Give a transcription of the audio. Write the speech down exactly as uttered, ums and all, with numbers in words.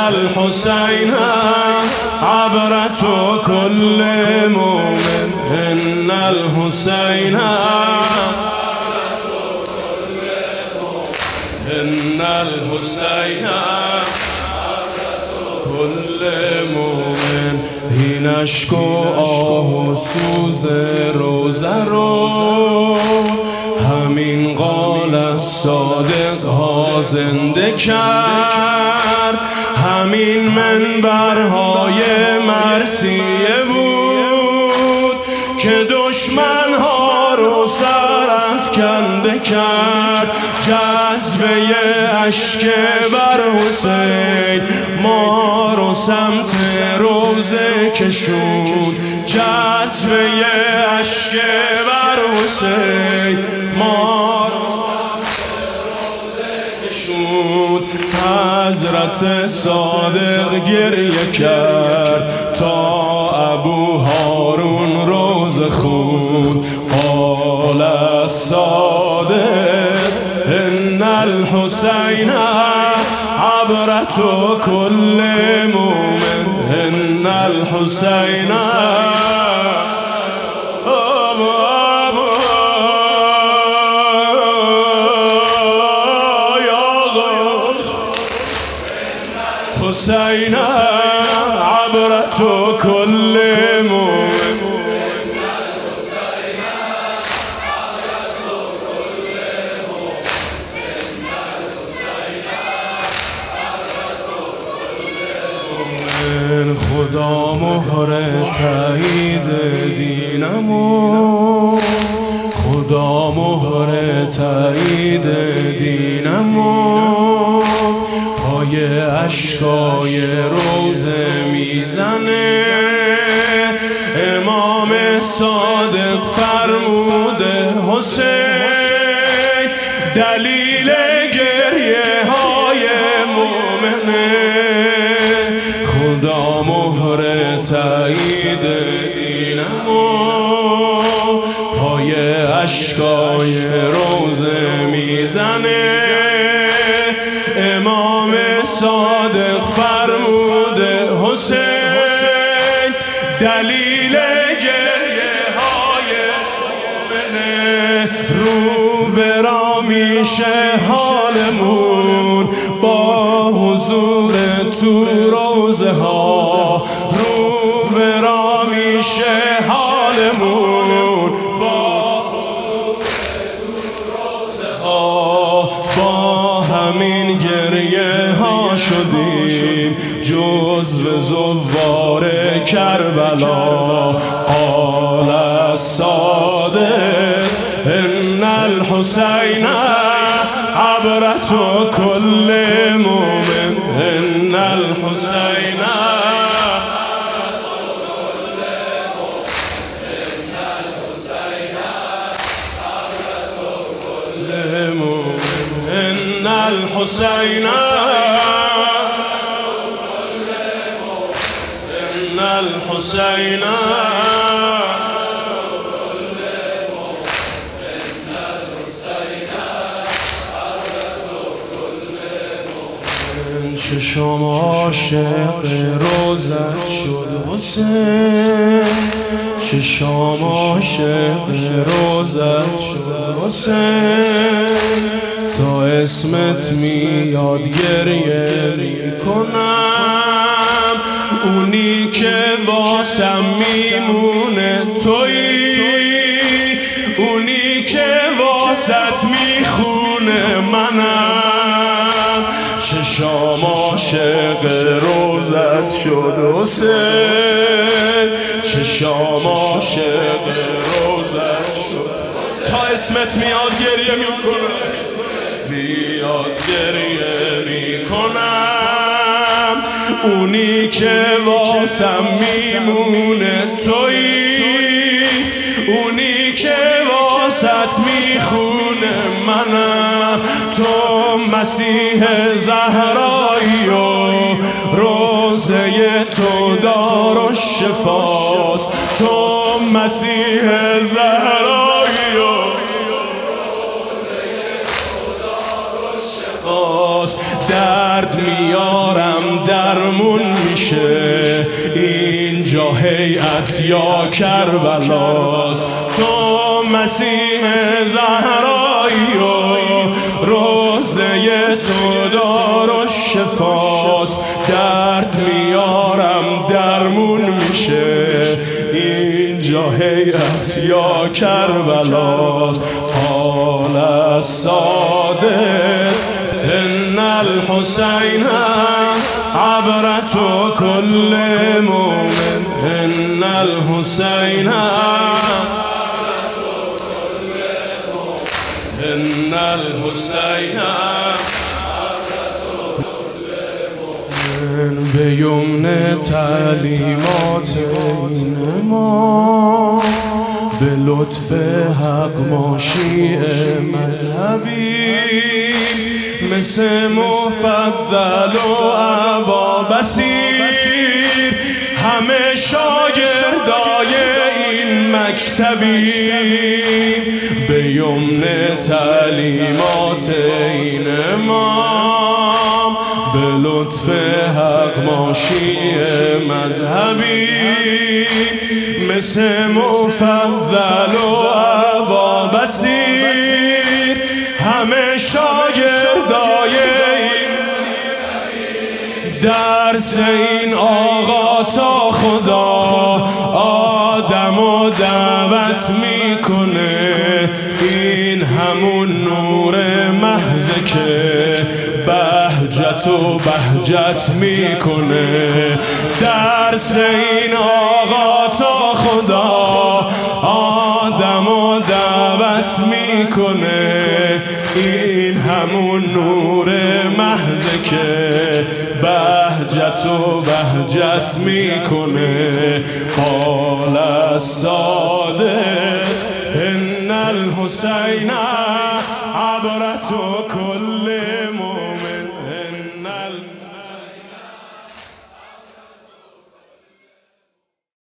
الحسين عبرة كل مؤمن إن الحسين إن الحسين كل مؤمن هینش کو آه و سوز روزه رو همین قال صادق ها زنده کرد، همین منبرهای مرثیه بود که دشمن ها رو سرافکنده کرد. جذبه اشک بر حسین ما رو سمت روزه کشون، جذبه اشک بر حسین ما رو سمت روزه کشون. حضرت صادق گریه کرد تا ابو هارون روز خود. قال الصادق إن الحسين عبرة كل مؤمن إن الحسين حسين عبرة كل مؤمن خدا مهر تایید دینمو، خدا مهر تایید دینمو پای اشکای روزه میزنه. امام صادق فرموده حسین دلیل گریه های مومنه. خدا مهر تایید دینمو پای اشکای روزه میزنه. امام صادق فرموده حسین دلیل گریه های مومنه. رو برا میشه حالمون با حضور تو روزه ها، رو برا میشه حالمون با حضور تو روزه ها. با همین گریه ها شدیم جزو زوار کربلا. قال الصادق إن الحسين عبرة كل مؤمن إن الحسين إن الحسين إن الحسين چشم عاشق روزت شد حسین، چشم عاشق روزت شد حسین. تا اسمت میاد گریه میکنم، اونی که واسم میمونه تویی، اونی که واسط میخونه منم. چشام عاشق روزت شد حسین، چشام عاشق روزت شد. تا اسمت میاد گریه میکنم، میاد گریه میکنم. اونی که واسم میمونه تویی، اونی که واسط میخونه منم. تو مسیح زهرایی و روزه تو دار و شفاست. تو مسیح زهرایی و روزه تو دار و شفاست. شفاست. درد میارم درمون میشه اینجا هیئت یا کربلاست. تو مسیح زهرایی و روزه تو دار و شفاست. درد میارم درمون میشه اینجا هیئت یا کربلاست. قال الصادق ان الحسین عبرة كل مؤمن. ان الحسین ان الحسین به یمن تعلیمات این ما به لطف حق ما شیعه مذهبی مثل مفضل و ابا بصیر همه شاگردای این مکتبی. به یمن تعلیمات این امام به لطف حق ما شیعه مذهبی مثل مفضل و ابا بصیر همه شاگردای این درس این آقا تا خدا آدمو دعوت میکنه. این همون نور محض که بهجت و بهجت میکنه. درس این آقا تا خدا آدمو دعوت میکنه. این همون نور محض که بهجت و بهجت میکنه. قال الصادق ان الحسین عبرة